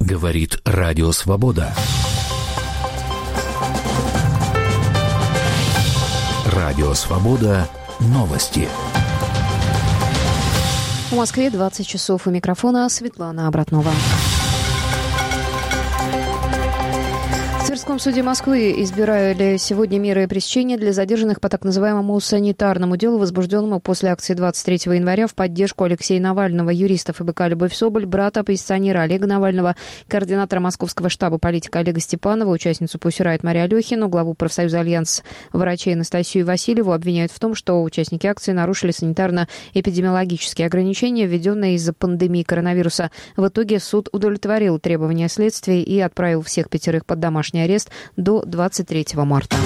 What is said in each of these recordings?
Говорит Радио Свобода. Радио Свобода. Новости. В Москве 20 часов. У микрофона Светлана Обратнова. В Тверском суде Москвы избирали сегодня меры пресечения для задержанных по так называемому санитарному делу, возбужденному после акции 23 января в поддержку Алексея Навального. Юриста ФБК «Любовь Соболь», брата оппозиционера Олега Навального, координатора московского штаба политика Олега Степанова, участницу «Пусть Райт» Марию Алехину, главу профсоюза «Альянс» врачей Анастасию Васильеву обвиняют в том, что участники акции нарушили санитарно-эпидемиологические ограничения, введенные из-за пандемии коронавируса. В итоге суд удовлетворил требования следствия и отправил всех 5 под домашний арест до 23 марта.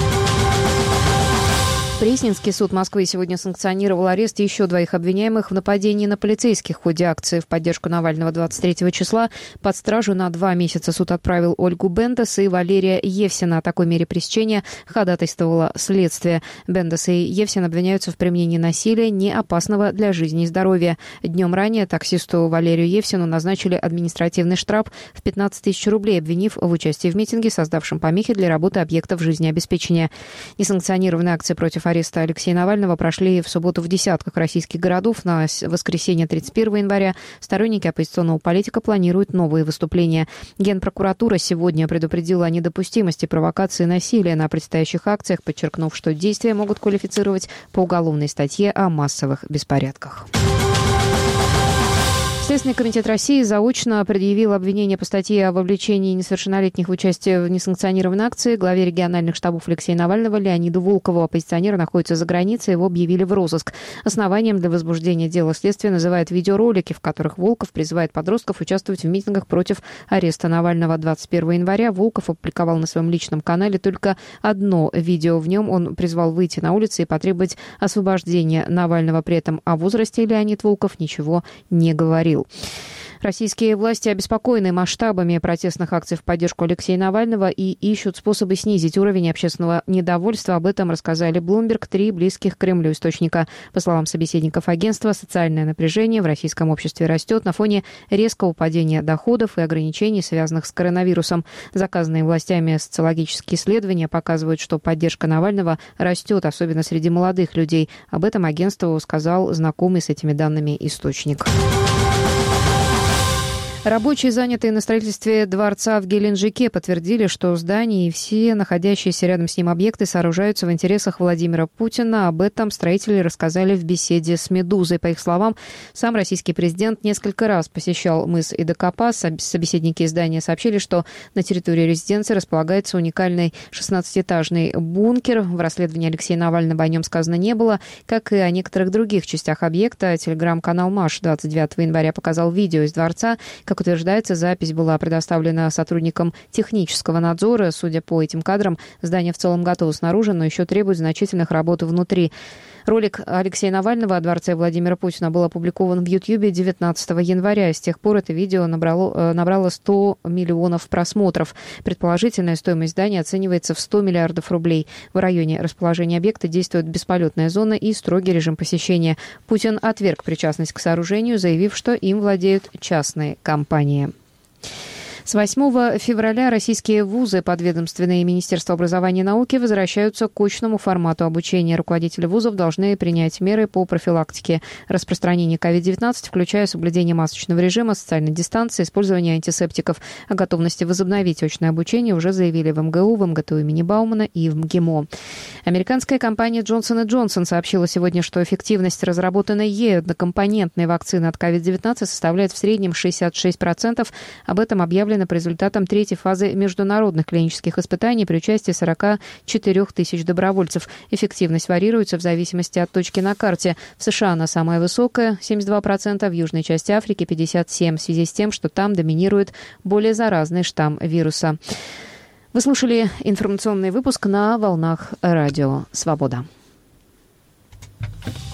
Пресненский суд Москвы сегодня санкционировал арест еще 2 обвиняемых в нападении на полицейских в ходе акции в поддержку Навального 23 числа. Под стражу на 2 месяца суд отправил Ольгу Бендес и Валерия Евсина. О такой мере пресечения ходатайствовало следствие. Бендес и Евсин обвиняются в применении насилия, не опасного для жизни и здоровья. Днем ранее таксисту Валерию Евсину назначили административный штраф в 15 тысяч рублей, обвинив в участии в митинге, создавшем помехи для работы объектов жизнеобеспечения. Несанкционированные акции против ареста Алексея Навального прошли в субботу в десятках российских городов. На воскресенье 31 января сторонники оппозиционного политика планируют новые выступления. Генпрокуратура сегодня предупредила о недопустимости провокации и насилия на предстоящих акциях, подчеркнув, что действия могут квалифицировать по уголовной статье о массовых беспорядках. Следственный комитет России заочно предъявил обвинение по статье о вовлечении несовершеннолетних в участие в несанкционированной акции. Главе региональных штабов Алексея Навального Леониду Волкову. Оппозиционер находится за границей, его объявили в розыск. Основанием для возбуждения дела следствия называют видеоролики, в которых Волков призывает подростков участвовать в митингах против ареста Навального. 21 января Волков опубликовал на своем личном канале только одно видео. В нем он призвал выйти на улицы и потребовать освобождения Навального. При этом о возрасте Леонид Волков ничего не говорил. Российские власти обеспокоены масштабами протестных акций в поддержку Алексея Навального и ищут способы снизить уровень общественного недовольства. Об этом рассказали Bloomberg 3 близких к Кремлю источника. По словам собеседников агентства, социальное напряжение в российском обществе растет на фоне резкого падения доходов и ограничений, связанных с коронавирусом. Заказанные властями социологические исследования показывают, что поддержка Навального растет, особенно среди молодых людей. Об этом агентству сказал знакомый с этими данными источник. Рабочие, занятые на строительстве дворца в Геленджике, подтвердили, что здание и все находящиеся рядом с ним объекты сооружаются в интересах Владимира Путина. Об этом строители рассказали в беседе с «Медузой». По их словам, сам российский президент несколько раз посещал мыс Идакопа. Собеседники издания сообщили, что на территории резиденции располагается уникальный 16-этажный бункер. В расследовании Алексея Навального о нем сказано не было, как и о некоторых других частях объекта. Телеграм-канал «Маш» 29 января показал видео из дворца. Как утверждается, запись была предоставлена сотрудникам технического надзора. Судя по этим кадрам, здание в целом готово снаружи, но еще требует значительных работ внутри. Ролик Алексея Навального о дворце Владимира Путина был опубликован в Ютьюбе 19 января. С тех пор это видео набрало 100 миллионов просмотров. Предположительная стоимость здания оценивается в 100 миллиардов рублей. В районе расположения объекта действует бесполетная зона и строгий режим посещения. Путин отверг причастность к сооружению, заявив, что им владеют частные компании. С 8 февраля российские вузы, подведомственные Министерству образования и науки, возвращаются к очному формату обучения. Руководители вузов должны принять меры по профилактике распространения COVID-19, включая соблюдение масочного режима, социальной дистанции, использование антисептиков. О готовности возобновить очное обучение уже заявили в МГУ, в МГТУ имени Баумана и в МГИМО. Американская компания Johnson & Johnson сообщила сегодня, что эффективность разработанной ею однокомпонентной вакцины от COVID-19 составляет в среднем 66%. Об этом объявлено по результатам 3-й фазы международных клинических испытаний при участии 44 тысяч добровольцев. Эффективность варьируется в зависимости от точки на карте. В США она самая высокая – 72%, в южной части Африки – 57%, в связи с тем, что там доминирует более заразный штамм вируса. Вы слушали информационный выпуск на волнах Радио Свобода.